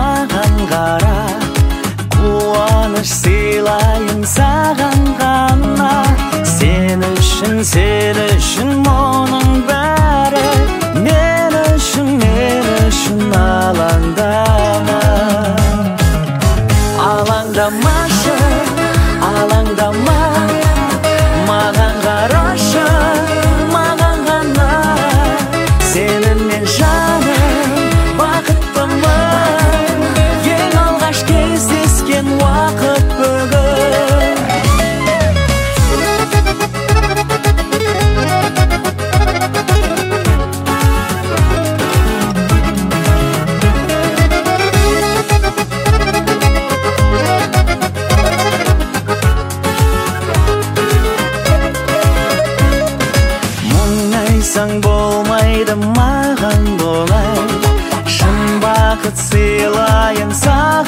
маған қара, қуаныш сыйлайын саған ғана. Сен үшін мұның бәрі, мен үшін алаңдама. Алаңдамашы, алаңдама, маған қарашы, маған ғана. Сенімен жаным бақыттымын, ең алғаш кездескен уақыт бүгін. Мұңайсаң болмайды маған болай, шын бақыт сыйлайын саған.